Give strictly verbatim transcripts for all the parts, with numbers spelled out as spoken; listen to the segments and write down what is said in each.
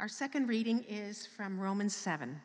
Our second reading is from Romans seven.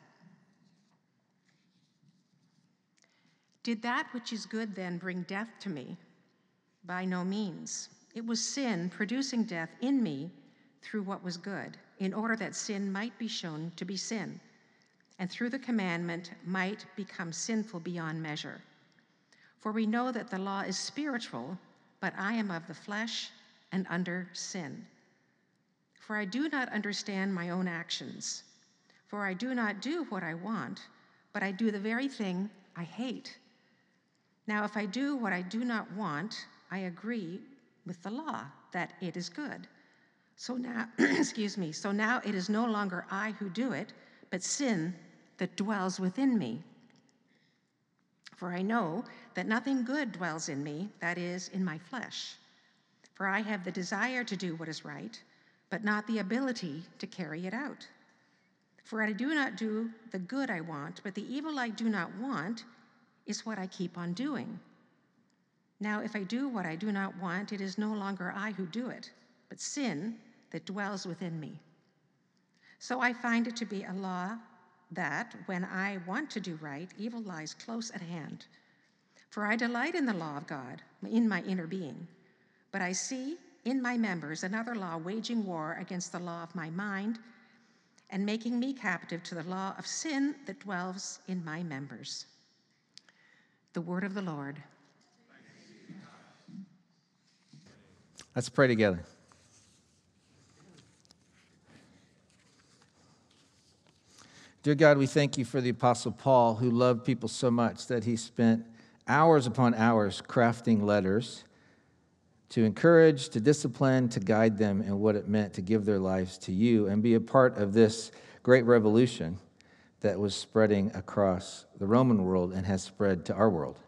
Did that which is good then bring death to me? By no means. It was sin producing death in me through what was good, in order that sin might be shown to be sin, and through the commandment might become sinful beyond measure. For we know that the law is spiritual, but I am of the flesh and under sin. For I do not understand my own actions. For I do not do what I want, but I do the very thing I hate. Now, if I do what I do not want, I agree with the law that it is good. So now, excuse me, so now it is no longer I who do it, but sin that dwells within me. For I know that nothing good dwells in me, that is, in my flesh. For I have the desire to do what is right, but not the ability to carry it out. For I do not do the good I want, but the evil I do not want is what I keep on doing. Now, if I do what I do not want, it is no longer I who do it, but sin that dwells within me. So I find it to be a law that, when I want to do right, evil lies close at hand. For I delight in the law of God, in my inner being, but I see in my members another law waging war against the law of my mind and making me captive to the law of sin that dwells in my members. The word of the Lord. Let's pray together. Dear God, we thank you for the Apostle Paul, who loved people so much that he spent hours upon hours crafting letters to encourage, to discipline, to guide them in what it meant to give their lives to you and be a part of this great revolution that was spreading across the Roman world and has spread to our world.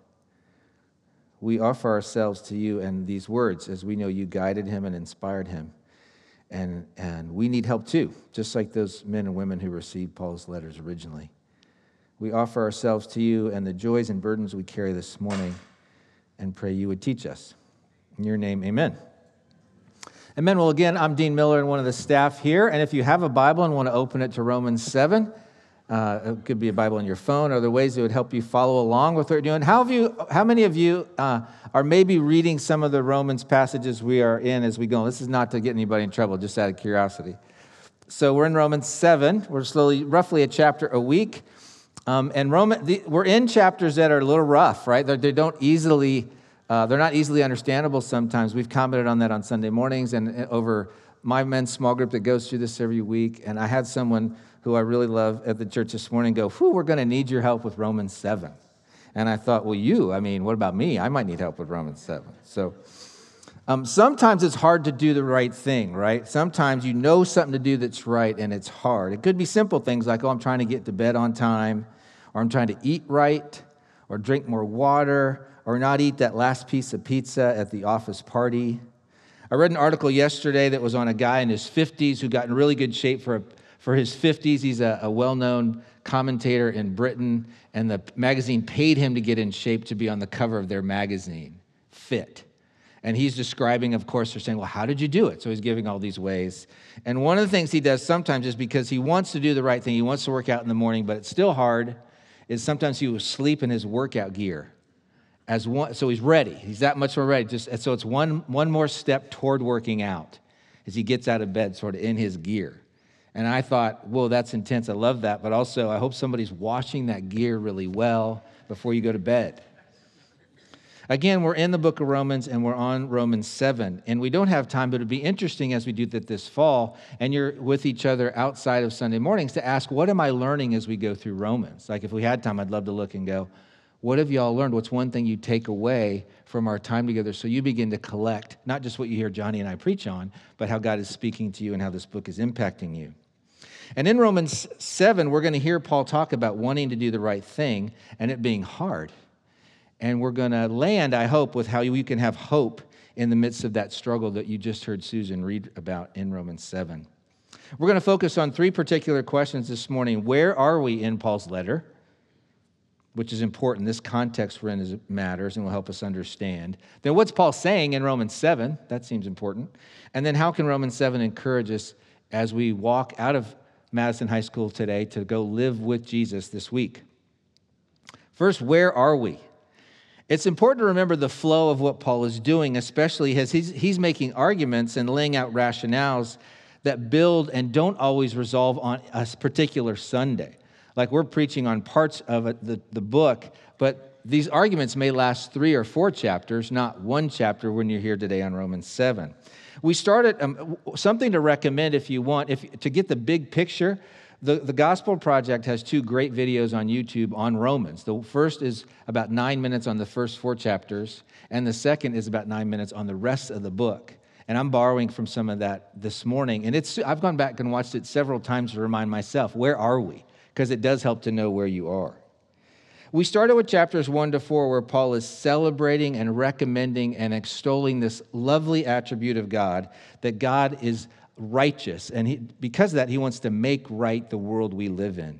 We offer ourselves to you and these words as we know you guided him and inspired him. And, and we need help too, just like those men and women who received Paul's letters originally. We offer ourselves to you and the joys and burdens we carry this morning and pray you would teach us. In your name, amen. Amen. Well, again, I'm Dean Miller and one of the staff here. And if you have a Bible and want to open it to Romans seven, uh, it could be a Bible on your phone or other ways that would help you follow along with what we're doing. How, have you, how many of you uh, are maybe reading some of the Romans passages we are in as we go? This is not to get anybody in trouble, just out of curiosity. So we're in Romans seven. We're slowly, roughly a chapter a week. Um, and Roman, the, we're in chapters that are a little rough, right? They're, they don't easily... Uh, they're not easily understandable sometimes. We've commented on that on Sunday mornings and over my men's small group that goes through this every week. And I had someone who I really love at the church this morning go, whew, we're going to need your help with Romans seven. And I thought, well, you, I mean, what about me? I might need help with Romans seven. So um, sometimes it's hard to do the right thing, right? Sometimes you know something to do that's right and it's hard. It could be simple things like, oh, I'm trying to get to bed on time, or I'm trying to eat right, or drink more water, or not eat that last piece of pizza at the office party. I read an article yesterday that was on a guy in his fifties who got in really good shape for, for his fifties. He's a, a well-known commentator in Britain, and the magazine paid him to get in shape to be on the cover of their magazine, Fit. And he's describing, of course, they're saying, well, how did you do it? So he's giving all these ways. And one of the things he does sometimes is because he wants to do the right thing, he wants to work out in the morning, but it's still hard, is sometimes he will sleep in his workout gear. As one, so he's ready. He's that much more ready. Just so it's one one more step toward working out as he gets out of bed, sort of in his gear. And I thought, whoa, that's intense. I love that. But also, I hope somebody's washing that gear really well before you go to bed. Again, we're in the book of Romans, and we're on Romans seven. And we don't have time, but it'd be interesting as we do that this fall, and you're with each other outside of Sunday mornings, to ask, what am I learning as we go through Romans? Like if we had time, I'd love to look and go, what have you all learned? What's one thing you take away from our time together so you begin to collect, not just what you hear Johnny and I preach on, but how God is speaking to you and how this book is impacting you. And in Romans seven, we're going to hear Paul talk about wanting to do the right thing and it being hard. And we're going to land, I hope, with how you can have hope in the midst of that struggle that you just heard Susan read about in Romans seven. We're going to focus on three particular questions this morning. Where are we in Paul's letter? Which is important. This context we're in is, matters and will help us understand. Then what's Paul saying in Romans seven? That seems important. And then how can Romans seven encourage us as we walk out of Madison High School today to go live with Jesus this week. First, where are we? It's important to remember the flow of what Paul is doing, especially as he's, he's making arguments and laying out rationales that build and don't always resolve on a particular Sunday. Like we're preaching on parts of it, the, the book, but these arguments may last three or four chapters, not one chapter when you're here today on Romans seven. We started um, something to recommend if you want, if to get the big picture. The, the Gospel Project has two great videos on YouTube on Romans. The first is about nine minutes on the first four chapters, and the second is about nine minutes on the rest of the book. And I'm borrowing from some of that this morning. And it's I've gone back and watched it several times to remind myself, where are we? Because it does help to know where you are. We started with chapters one to four, where Paul is celebrating and recommending and extolling this lovely attribute of God, that God is righteous. And he, because of that, he wants to make right the world we live in.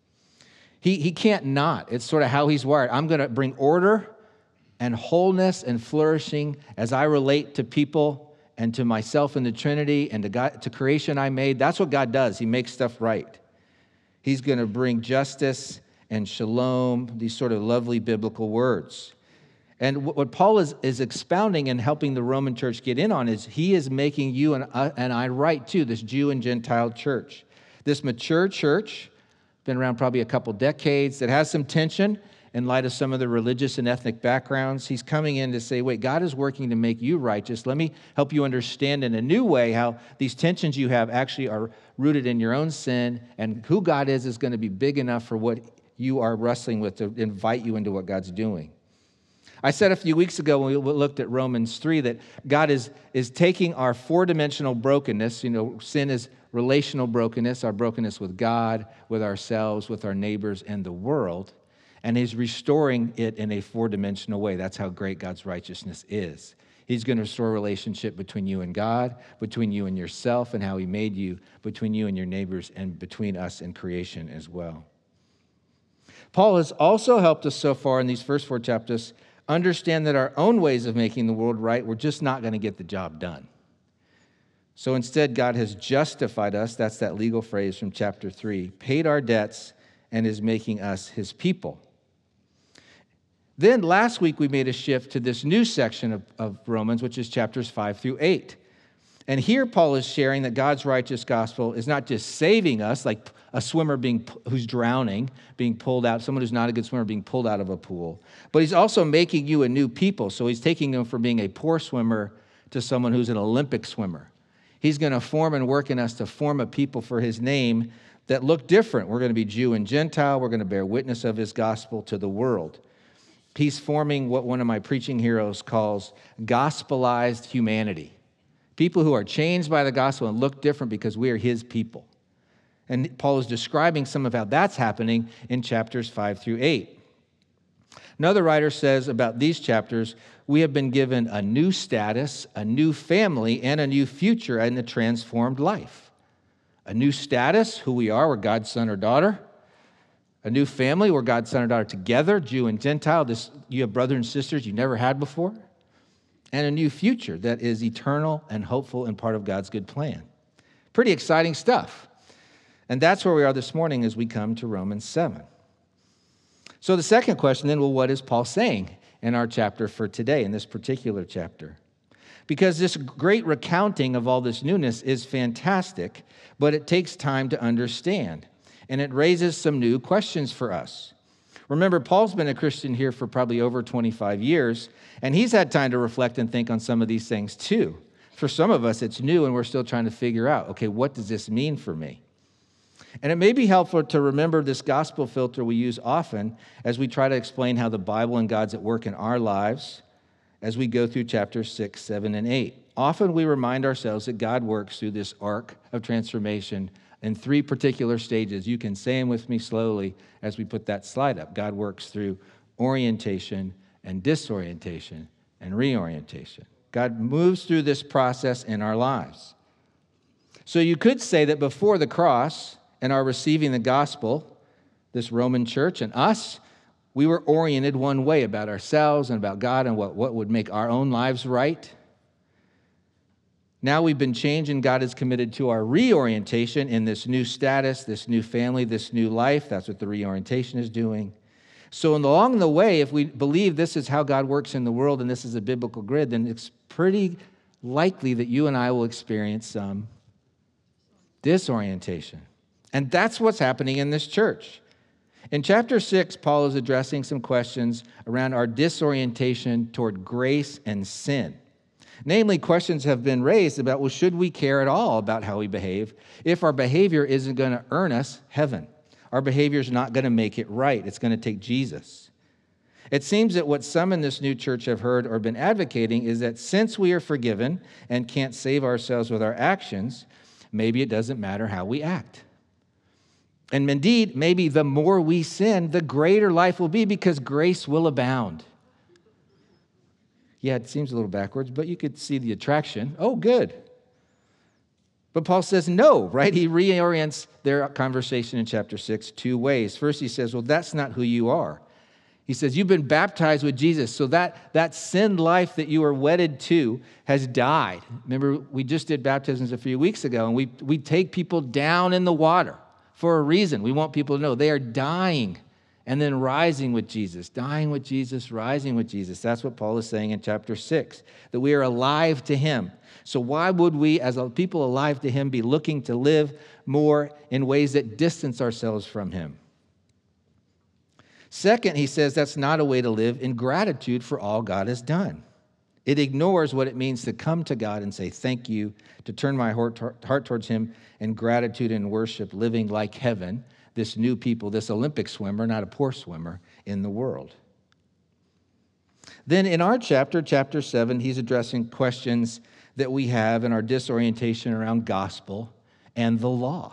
He, he can't not. It's sort of how he's wired. I'm going to bring order and wholeness and flourishing as I relate to people and to myself in the Trinity and to God, to creation I made. That's what God does. He makes stuff right. He's going to bring justice and shalom, these sort of lovely biblical words. And what Paul is, is expounding and helping the Roman church get in on is he is making you and, uh, and I right too, this Jew and Gentile church. This mature church, been around probably a couple decades, that has some tension in light of some of the religious and ethnic backgrounds. He's coming in to say, wait, God is working to make you righteous. Let me help you understand in a new way how these tensions you have actually are rooted in your own sin, and who God is is going to be big enough for what you are wrestling with to invite you into what God's doing. I said a few weeks ago when we looked at Romans three that God is, is taking our four-dimensional brokenness, you know, sin is relational brokenness, our brokenness with God, with ourselves, with our neighbors, and the world, and he's restoring it in a four-dimensional way. That's how great God's righteousness is. He's going to restore a relationship between you and God, between you and yourself and how he made you, between you and your neighbors, and between us and creation as well. Paul has also helped us so far in these first four chapters understand that our own ways of making the world right, we're just not going to get the job done. So instead, God has justified us, that's that legal phrase from chapter three, paid our debts, and is making us his people. Then last week, we made a shift to this new section of, of Romans, which is chapters five through eight. And here Paul is sharing that God's righteous gospel is not just saving us, like a swimmer being who's drowning, being pulled out, someone who's not a good swimmer being pulled out of a pool, but he's also making you a new people. So he's taking them from being a poor swimmer to someone who's an Olympic swimmer. He's going to form and work in us to form a people for his name that look different. We're going to be Jew and Gentile. We're going to bear witness of his gospel to the world. He's forming what one of my preaching heroes calls gospelized humanity. People who are changed by the gospel and look different because we are his people. And Paul is describing some of how that's happening in chapters five through eight. Another writer says about these chapters, we have been given a new status, a new family, and a new future in a transformed life. A new status, who we are, we're God's son or daughter. A new family, we're God's son or daughter together, Jew and Gentile. This, you have brothers and sisters you never had before. And a new future that is eternal and hopeful and part of God's good plan. Pretty exciting stuff. And that's where we are this morning as we come to Romans seven. So the second question then, well, what is Paul saying in our chapter for today, in this particular chapter? Because this great recounting of all this newness is fantastic, but it takes time to understand. And it raises some new questions for us. Remember, Paul's been a Christian here for probably over twenty-five years, and he's had time to reflect and think on some of these things too. For some of us, it's new, and we're still trying to figure out, okay, what does this mean for me? And it may be helpful to remember this gospel filter we use often as we try to explain how the Bible and God's at work in our lives as we go through chapters six, seven, and eight. Often we remind ourselves that God works through this arc of transformation in three particular stages. You can say them with me slowly as we put that slide up. God works through orientation and disorientation and reorientation. God moves through this process in our lives. So you could say that before the cross and our receiving the gospel, this Roman church and us, we were oriented one way about ourselves and about God and what, what would make our own lives right. Now we've been changed, and God is committed to our reorientation in this new status, this new family, this new life. That's what the reorientation is doing. So along the way, if we believe this is how God works in the world and this is a biblical grid, then it's pretty likely that you and I will experience some disorientation. And that's what's happening in this church. In chapter six, Paul is addressing some questions around our disorientation toward grace and sin. Namely, questions have been raised about, well, should we care at all about how we behave if our behavior isn't going to earn us heaven? Our behavior is not going to make it right. It's going to take Jesus. It seems that what some in this new church have heard or been advocating is that since we are forgiven and can't save ourselves with our actions, maybe it doesn't matter how we act. And indeed, maybe the more we sin, the greater life will be because grace will abound. Yeah, it seems a little backwards, but you could see the attraction. Oh, good. But Paul says no, right? He reorients their conversation in chapter six two ways. First, he says, well, that's not who you are. He says, you've been baptized with Jesus, so that, that sin life that you are wedded to has died. Remember, we just did baptisms a few weeks ago, and we, we take people down in the water for a reason. We want people to know they are dying and then rising with Jesus, dying with Jesus, rising with Jesus. That's what Paul is saying in chapter six, that we are alive to him. So why would we, as a people alive to him, be looking to live more in ways that distance ourselves from him? Second, he says that's not a way to live in gratitude for all God has done. It ignores what it means to come to God and say thank you, to turn my heart towards him in gratitude and worship, living like heaven, this new people, this Olympic swimmer, not a poor swimmer, in the world. Then in our chapter, chapter seven, he's addressing questions that we have in our disorientation around gospel and the law.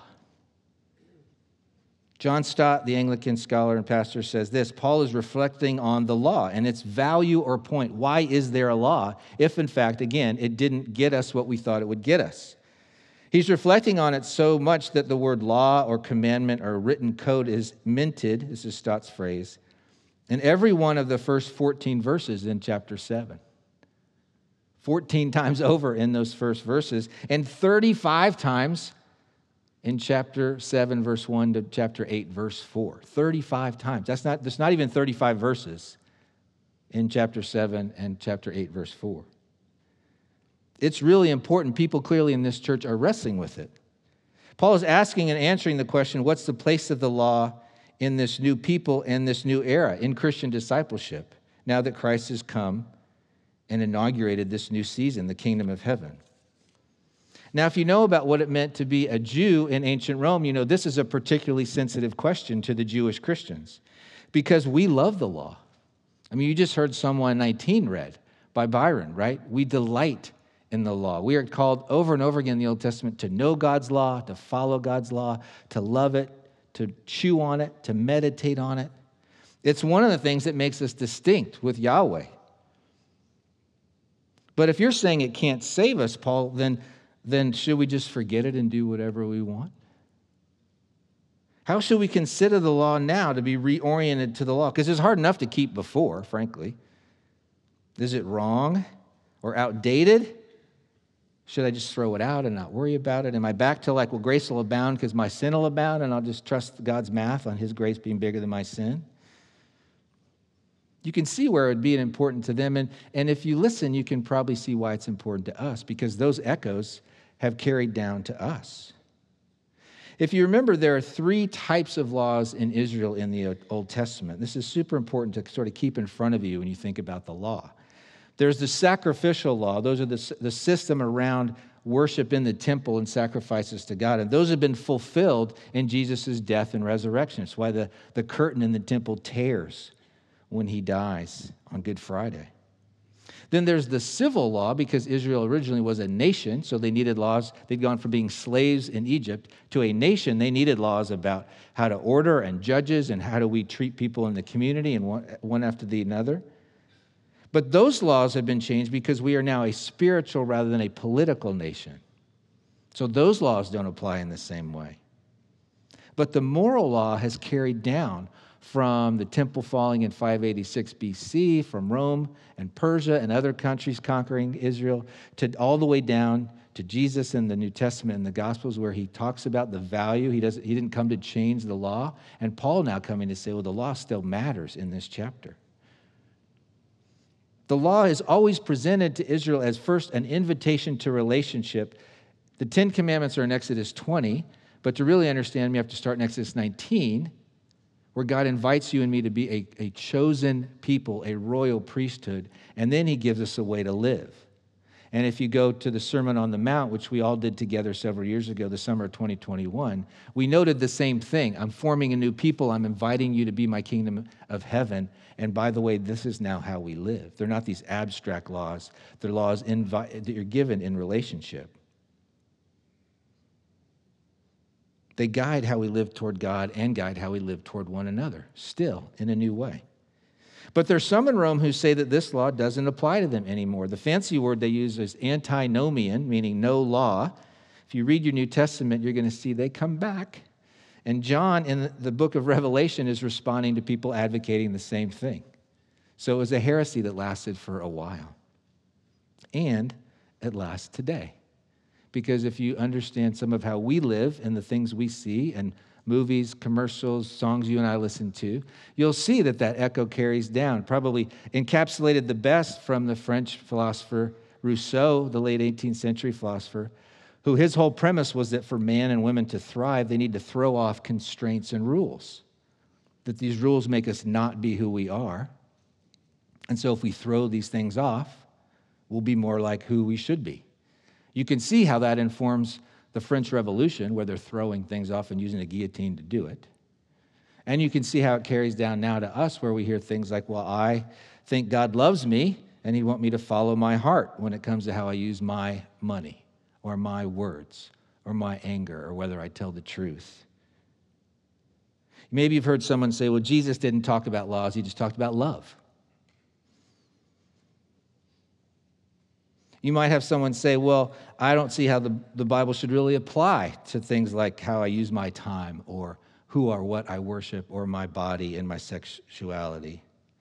John Stott, the Anglican scholar and pastor, says this: Paul is reflecting on the law and its value or point. Why is there a law if, in fact, again, it didn't get us what we thought it would get us? He's reflecting on it so much that the word law or commandment or written code is minted, this is Stott's phrase, in every one of the first fourteen verses in chapter seven. fourteen times over in those first verses, and thirty-five times in chapter seven, verse one to chapter eight, verse four. thirty-five times. That's not, there's not even thirty-five verses in chapter seven and chapter eight, verse four. It's really important. People clearly in this church are wrestling with it. Paul is asking and answering the question, what's the place of the law in this new people and this new era in Christian discipleship, now that Christ has come and inaugurated this new season, the kingdom of heaven? Now, if you know about what it meant to be a Jew in ancient Rome, you know this is a particularly sensitive question to the Jewish Christians because we love the law. I mean, you just heard Psalm one nineteen read by Byron, right? We delight in the law. We are called over and over again in the Old Testament to know God's law, to follow God's law, to love it, to chew on it, to meditate on it. It's one of the things that makes us distinct with Yahweh. But if you're saying it can't save us, Paul, then then should we just forget it and do whatever we want? How should we consider the law now to be reoriented to the law? Because it's hard enough to keep before, frankly. Is it wrong or outdated? Should I just throw it out and not worry about it? Am I back to like, well, grace will abound because my sin will abound, and I'll just trust God's math on his grace being bigger than my sin? You can see where it would be important to them. And, and if you listen, you can probably see why it's important to us, because those echoes have carried down to us. If you remember, there are three types of laws in Israel in the Old Testament. This is super important to sort of keep in front of you when you think about the law. There's the sacrificial law. Those are the, the system around worship in the temple and sacrifices to God. And those have been fulfilled in Jesus' death and resurrection. It's why the, the curtain in the temple tears when he dies on Good Friday. Then there's the civil law, because Israel originally was a nation, so they needed laws. They'd gone from being slaves in Egypt to a nation. They needed laws about how to order and judges and how do we treat people in the community, and one, one after the another. But those laws have been changed because we are now a spiritual rather than a political nation. So those laws don't apply in the same way. But the moral law has carried down from the temple falling in five eighty-six B C, from Rome and Persia and other countries conquering Israel, to all the way down to Jesus in the New Testament and the Gospels where he talks about the value. He doesn't, he didn't come to change the law. And Paul now coming to say, well, the law still matters in this chapter. The law is always presented to Israel as first an invitation to relationship. The Ten Commandments are in Exodus twenty, but to really understand them, you have to start in Exodus nineteen, where God invites you and me to be a, a chosen people, a royal priesthood, and then he gives us a way to live. And if you go to the Sermon on the Mount, which we all did together several years ago, the summer of twenty twenty-one, we noted the same thing. I'm forming a new people. I'm inviting you to be my kingdom of heaven. And by the way, this is now how we live. They're not these abstract laws. They're laws invi- that you're given in relationship. They guide how we live toward God and guide how we live toward one another, still in a new way. But there's some in Rome who say that this law doesn't apply to them anymore. The fancy word they use is antinomian, meaning no law. If you read your New Testament, you're going to see they come back. And John, in the book of Revelation, is responding to people advocating the same thing. So it was a heresy that lasted for a while. And it lasts today. Because if you understand some of how we live and the things we see and movies, commercials, songs you and I listen to, you'll see that that echo carries down. Probably encapsulated the best from the French philosopher Rousseau, the late eighteenth century philosopher, who his whole premise was that for man and women to thrive, they need to throw off constraints and rules. That these rules make us not be who we are. And so if we throw these things off, we'll be more like who we should be. You can see how that informs the French Revolution, where they're throwing things off and using a guillotine to do it. And you can see how it carries down now to us, where we hear things like, well, I think God loves me, and he wants me to follow my heart when it comes to how I use my money, or my words, or my anger, or whether I tell the truth. Maybe you've heard someone say, well, Jesus didn't talk about laws, he just talked about love. You might have someone say, well, I don't see how the, the Bible should really apply to things like how I use my time or who or what I worship or my body and my sexuality.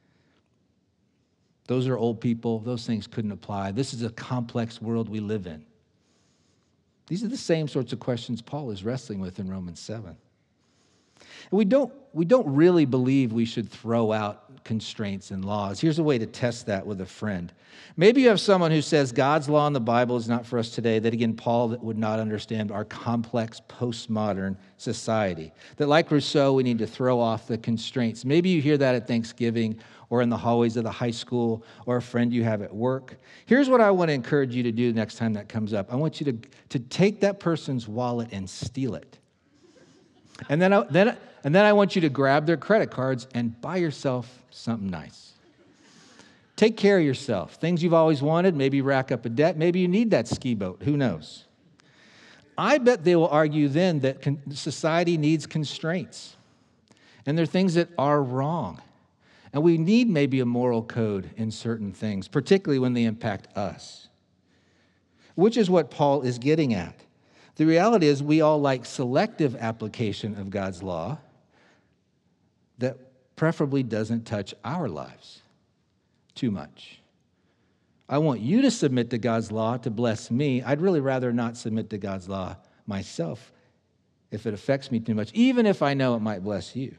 Those are old people. Those things couldn't apply. This is a complex world we live in. These are the same sorts of questions Paul is wrestling with in Romans seven. And we don't, we don't really believe we should throw out constraints and laws. Here's a way to test that with a friend. Maybe you have someone who says God's law in the Bible is not for us today, that again, Paul would not understand our complex postmodern society. That like Rousseau, we need to throw off the constraints. Maybe you hear that at Thanksgiving or in the hallways of the high school or a friend you have at work. Here's what I want to encourage you to do next time that comes up. I want you to, to take that person's wallet and steal it. And then, I, then, and then I want you to grab their credit cards and buy yourself something nice. Take care of yourself. Things you've always wanted, maybe rack up a debt. Maybe you need that ski boat. Who knows? I bet they will argue then that con- society needs constraints. And there are things that are wrong. And we need maybe a moral code in certain things, particularly when they impact us. Which is what Paul is getting at. The reality is we all like selective application of God's law that preferably doesn't touch our lives too much. I want you to submit to God's law to bless me. I'd really rather not submit to God's law myself if it affects me too much, even if I know it might bless you.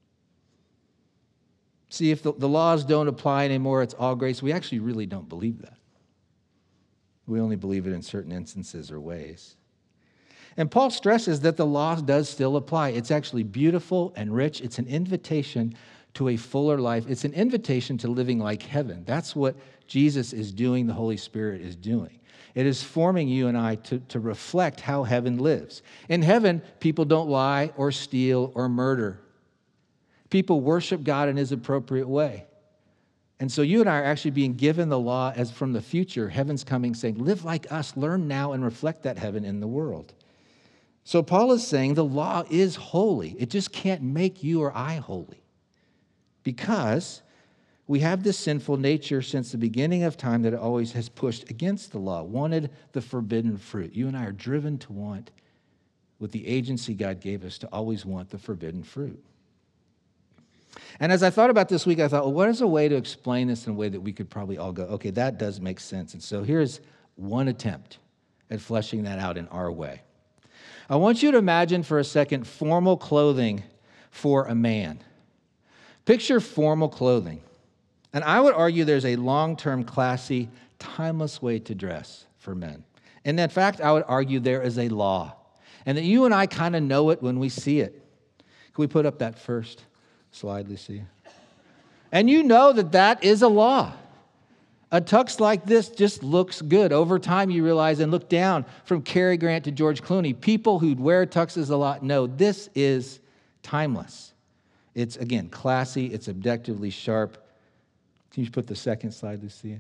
See, if the, the laws don't apply anymore, it's all grace, we actually really don't believe that. We only believe it in certain instances or ways. And Paul stresses that the law does still apply. It's actually beautiful and rich. It's an invitation to a fuller life. It's an invitation to living like heaven. That's what Jesus is doing, the Holy Spirit is doing. It is forming you and I to, to reflect how heaven lives. In heaven, people don't lie or steal or murder. People worship God in his appropriate way. And so you and I are actually being given the law as from the future. Heaven's coming saying, live like us, learn now and reflect that heaven in the world. So Paul is saying the law is holy. It just can't make you or I holy. Because we have this sinful nature since the beginning of time that always has pushed against the law, wanted the forbidden fruit. You and I are driven to want, with the agency God gave us, to always want the forbidden fruit. And as I thought about this week, I thought, well, what is a way to explain this in a way that we could probably all go, okay, that does make sense. And so here's one attempt at fleshing that out in our way. I want you to imagine for a second formal clothing for a man. Picture formal clothing. And I would argue there's a long-term, classy, timeless way to dress for men. And in fact, I would argue there is a law. And that you and I kind of know it when we see it. Can we put up that first slide, Lucia? And you know that that is a law. A tux like this just looks good. Over time, you realize, and look down from Cary Grant to George Clooney, people who wear tuxes a lot know this is timeless. It's, again, classy. It's objectively sharp. Can you put the second slide, Lucia?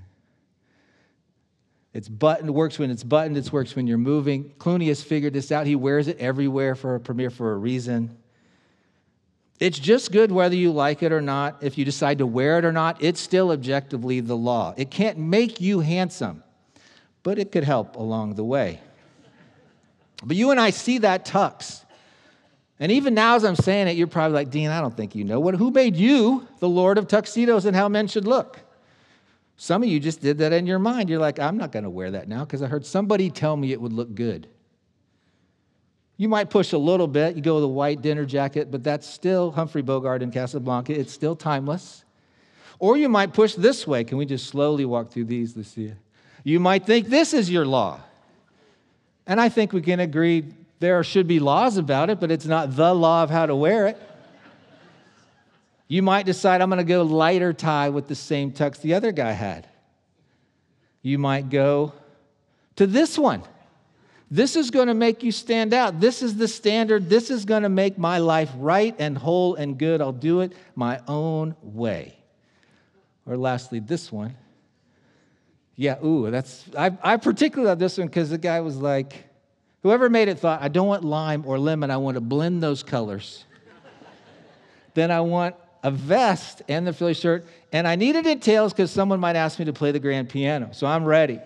It's buttoned, works when it's buttoned, it works when you're moving. Clooney has figured this out. He wears it everywhere for a premiere for a reason. It's just good whether you like it or not. If you decide to wear it or not, it's still objectively the law. It can't make you handsome, but it could help along the way. But you and I see that tux. And even now as I'm saying it, you're probably like, Dean, I don't think you know. What? Who made you the Lord of tuxedos and how men should look? Some of you just did that in your mind. You're like, I'm not going to wear that now because I heard somebody tell me it would look good. You might push a little bit. You go with a white dinner jacket, but that's still Humphrey Bogart in Casablanca. It's still timeless. Or you might push this way. Can we just slowly walk through these, Lucia? You might think this is your law. And I think we can agree there should be laws about it, but it's not the law of how to wear it. You might decide, I'm going to go lighter tie with the same tux the other guy had. You might go to this one. This is going to make you stand out. This is the standard. This is going to make my life right and whole and good. I'll do it my own way. Or lastly, this one. Yeah, ooh, that's, I, I particularly love this one because the guy was like, whoever made it thought, I don't want lime or lemon. I want to blend those colors. Then I want a vest and the Philly shirt. And I needed details because someone might ask me to play the grand piano. So I'm ready.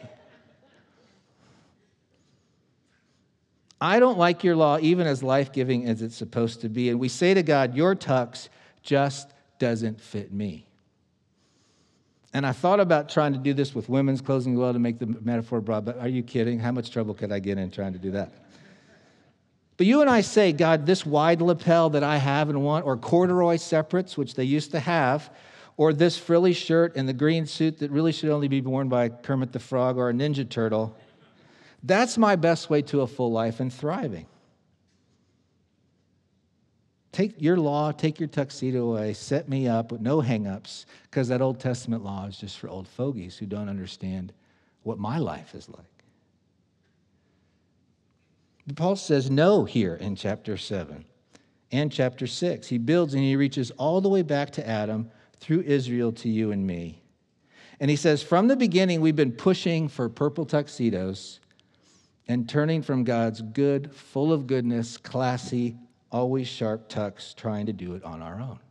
I don't like your law even as life-giving as it's supposed to be. And we say to God, your tux just doesn't fit me. And I thought about trying to do this with women's clothing as well to make the metaphor broad, but are you kidding? How much trouble could I get in trying to do that? But you and I say, God, this wide lapel that I have and want, or corduroy separates, which they used to have, or this frilly shirt and the green suit that really should only be worn by Kermit the Frog or a Ninja Turtle, that's my best way to a full life and thriving. Take your law, take your tuxedo away, set me up with no hang-ups, because that Old Testament law is just for old fogies who don't understand what my life is like. But Paul says no here in chapter seven and chapter six. He builds and he reaches all the way back to Adam through Israel to you and me. And he says, from the beginning, we've been pushing for purple tuxedos and turning from God's good, full of goodness, classy, always sharp tux, trying to do it on our own.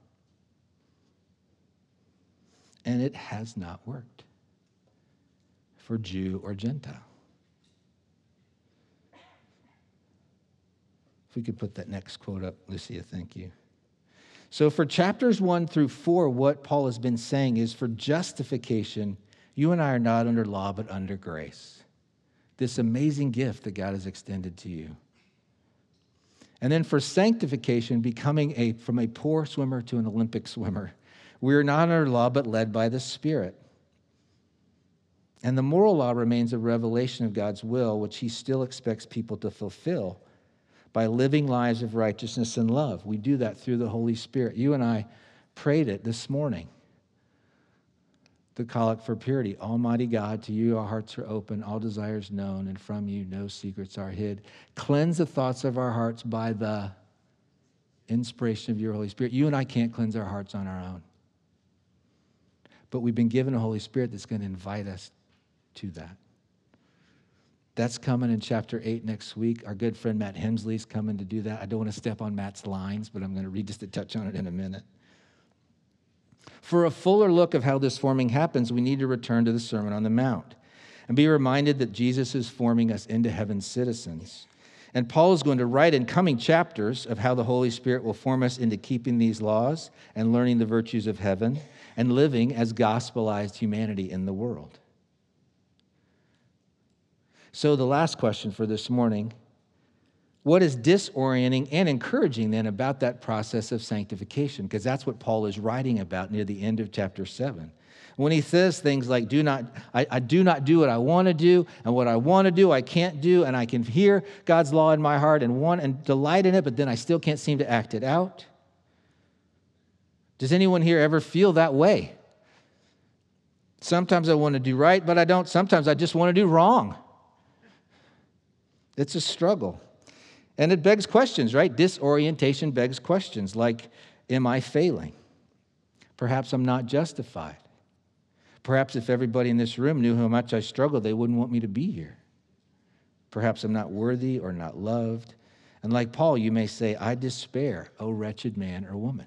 And it has not worked for Jew or Gentile. If we could put that next quote up, Lucia, thank you. So for chapters one through four, what Paul has been saying is for justification, you and I are not under law, but under grace. This amazing gift that God has extended to you. And then for sanctification, becoming a from a poor swimmer to an Olympic swimmer. We are not under law, but led by the Spirit. And the moral law remains a revelation of God's will, which he still expects people to fulfill by living lives of righteousness and love. We do that through the Holy Spirit. You and I prayed it this morning. The collect for purity. Almighty God, to you our hearts are open, all desires known, and from you no secrets are hid. Cleanse the thoughts of our hearts by the inspiration of your Holy Spirit. You and I can't cleanse our hearts on our own. But we've been given a Holy Spirit that's going to invite us to that. That's coming in chapter eight next week. Our good friend Matt Hemsley's coming to do that. I don't want to step on Matt's lines, but I'm going to read just to touch on it in a minute. For a fuller look of how this forming happens, we need to return to the Sermon on the Mount and be reminded that Jesus is forming us into heaven's citizens. And Paul is going to write in coming chapters of how the Holy Spirit will form us into keeping these laws and learning the virtues of heaven and living as gospelized humanity in the world. So the last question for this morning, what is disorienting and encouraging then about that process of sanctification? Because that's what Paul is writing about near the end of chapter seven. When he says things like, do not, I, I do not do what I want to do, and what I want to do I can't do, and I can hear God's law in my heart and want and delight in it, but then I still can't seem to act it out. Does anyone here ever feel that way? Sometimes I want to do right, but I don't. Sometimes I just want to do wrong. It's a struggle. And it begs questions, right? Disorientation begs questions like, am I failing? Perhaps I'm not justified. Perhaps if everybody in this room knew how much I struggle, they wouldn't want me to be here. Perhaps I'm not worthy or not loved. And like Paul, you may say, I despair, O wretched man or woman.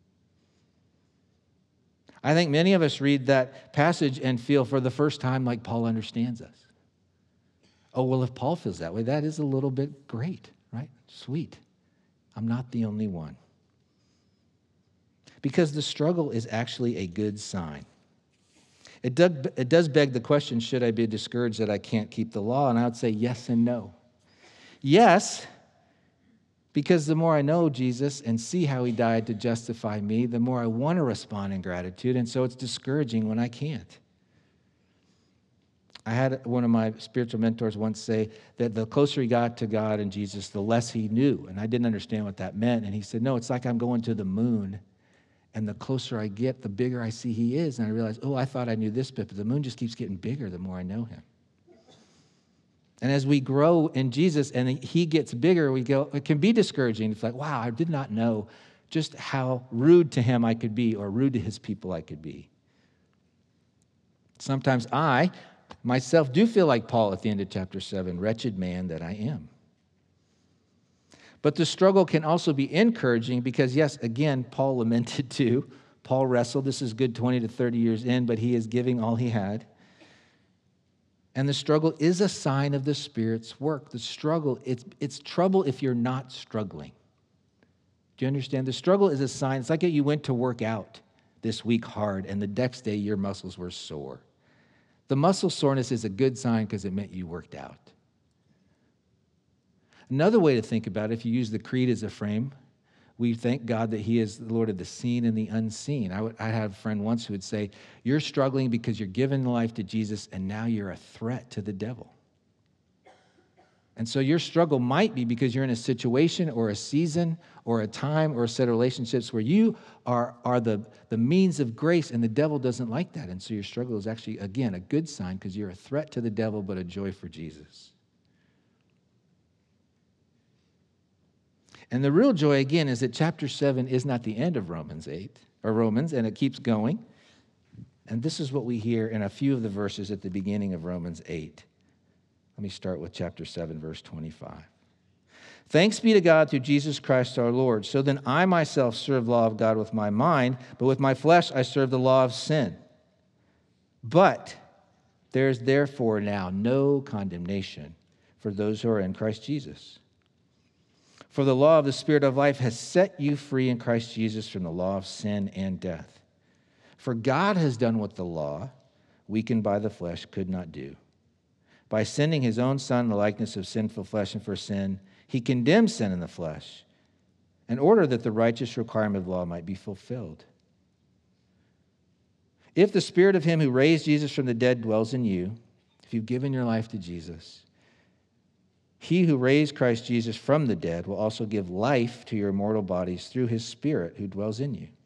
I think many of us read that passage and feel for the first time like Paul understands us. Oh, well, if Paul feels that way, that is a little bit great, right? Sweet. I'm not the only one. Because the struggle is actually a good sign. It does, it does beg the question, should I be discouraged that I can't keep the law? And I would say yes and no. Yes, because the more I know Jesus and see how he died to justify me, the more I want to respond in gratitude, and so it's discouraging when I can't. I had one of my spiritual mentors once say that the closer he got to God and Jesus, the less he knew, and I didn't understand what that meant, and he said, no, it's like I'm going to the moon, and the closer I get, the bigger I see he is, and I realized, oh, I thought I knew this bit, but the moon just keeps getting bigger the more I know him. And as we grow in Jesus and he gets bigger, we go, it can be discouraging. It's like, wow, I did not know just how rude to him I could be or rude to his people I could be. Sometimes I, myself, do feel like Paul at the end of chapter seven, wretched man that I am. But the struggle can also be encouraging because, yes, again, Paul lamented too. Paul wrestled. This is good twenty to thirty years in, but he is giving all he had. And the struggle is a sign of the Spirit's work. The struggle, it's, it's trouble if you're not struggling. Do you understand? The struggle is a sign. It's like you went to work out this week hard, and the next day your muscles were sore. The muscle soreness is a good sign because it meant you worked out. Another way to think about it, if you use the creed as a frame, we thank God that he is the Lord of the seen and the unseen. I, would, I had a friend once who would say, you're struggling because you're giving life to Jesus and now you're a threat to the devil. And so your struggle might be because you're in a situation or a season or a time or a set of relationships where you are, are the, the means of grace and the devil doesn't like that. And so your struggle is actually, again, a good sign because you're a threat to the devil but a joy for Jesus. And the real joy, again, is that chapter seven is not the end of Romans eight, or Romans, and it keeps going. And this is what we hear in a few of the verses at the beginning of Romans eight. Let me start with chapter seven, verse twenty-five. Thanks be to God through Jesus Christ our Lord. So then I myself serve the law of God with my mind, but with my flesh I serve the law of sin. But there is therefore now no condemnation for those who are in Christ Jesus. For the law of the Spirit of life has set you free in Christ Jesus from the law of sin and death. For God has done what the law, weakened by the flesh, could not do. By sending his own Son in the likeness of sinful flesh and for sin, he condemned sin in the flesh, in order that the righteous requirement of the law might be fulfilled. If the Spirit of him who raised Jesus from the dead dwells in you, if you've given your life to Jesus, he who raised Christ Jesus from the dead will also give life to your mortal bodies through his Spirit who dwells in you.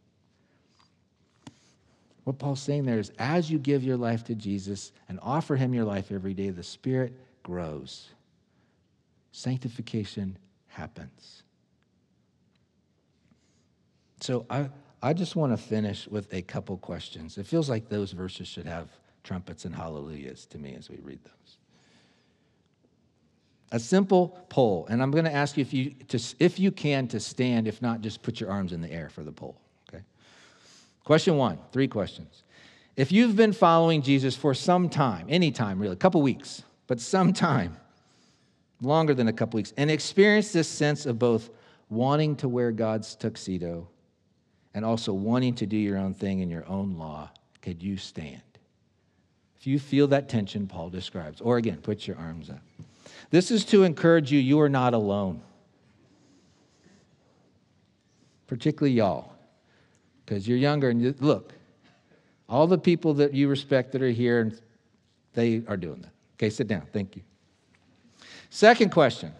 What Paul's saying there is, as you give your life to Jesus and offer him your life every day, the Spirit grows. Sanctification happens. So I, I just want to finish with a couple questions. It feels like those verses should have trumpets and hallelujahs to me as we read those. A simple poll, and I'm going to ask you if you, to, if you can, to stand. If not, just put your arms in the air for the poll, okay? Question one, three questions. If you've been following Jesus for some time, any time really, a couple weeks, but some time, longer than a couple weeks, and experienced this sense of both wanting to wear God's tuxedo and also wanting to do your own thing in your own law, could you stand? If you feel that tension Paul describes, or again, put your arms up. This is to encourage you, you are not alone. Particularly y'all, because you're younger and you, look, all the people that you respect that are here, and they are doing that. Okay, sit down. Thank you. Second question.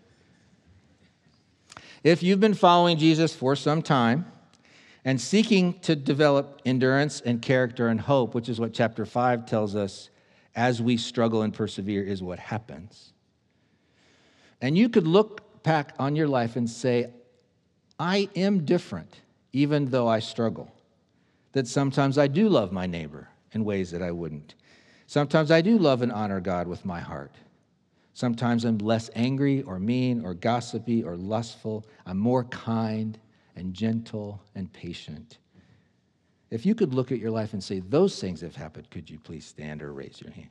If you've been following Jesus for some time and seeking to develop endurance and character and hope, which is what chapter five tells us as we struggle and persevere is what happens. And you could look back on your life and say, I am different, even though I struggle. That sometimes I do love my neighbor in ways that I wouldn't. Sometimes I do love and honor God with my heart. Sometimes I'm less angry or mean or gossipy or lustful. I'm more kind and gentle and patient. If you could look at your life and say, those things have happened, could you please stand or raise your hands?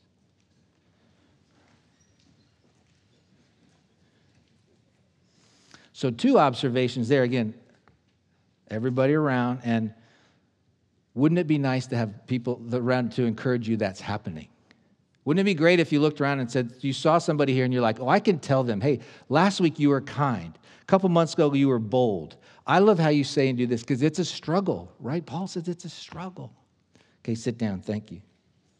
So two observations there. Again, everybody around, and wouldn't it be nice to have people around to encourage you that's happening? Wouldn't it be great if you looked around and said, you saw somebody here and you're like, oh, I can tell them, hey, last week you were kind. A couple months ago you were bold. I love how you say and do this because it's a struggle, right? Paul says it's a struggle. Okay, sit down. Thank you.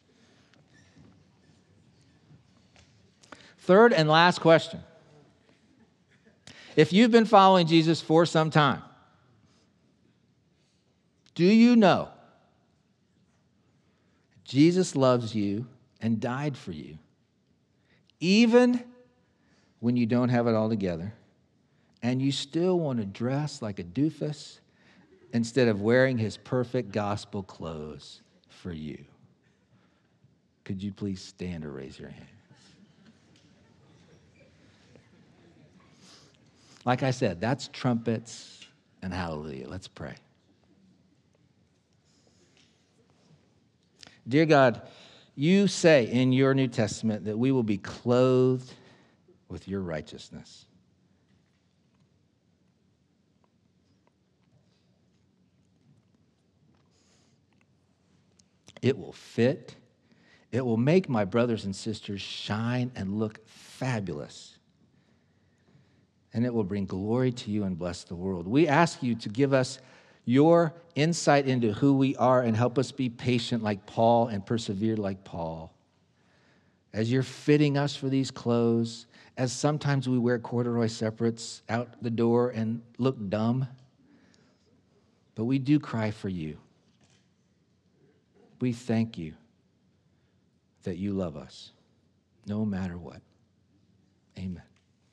Third and last question. If you've been following Jesus for some time, do you know Jesus loves you and died for you, even when you don't have it all together, and you still want to dress like a doofus instead of wearing his perfect gospel clothes for you? Could you please stand or raise your hand? Like I said, that's trumpets and hallelujah. Let's pray. Dear God, you say in your New Testament that we will be clothed with your righteousness. It will fit. It will make my brothers and sisters shine and look fabulous. And it will bring glory to you and bless the world. We ask you to give us your insight into who we are and help us be patient like Paul and persevere like Paul. As you're fitting us for these clothes, as sometimes we wear corduroy separates out the door and look dumb, but we do cry for you. We thank you that you love us, no matter what. Amen.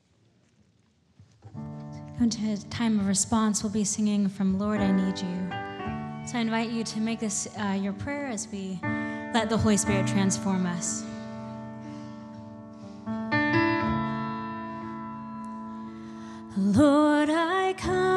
Into a time of response, we'll be singing from Lord, I Need You. So I invite you to make this uh, your prayer as we let the Holy Spirit transform us. Lord, I come.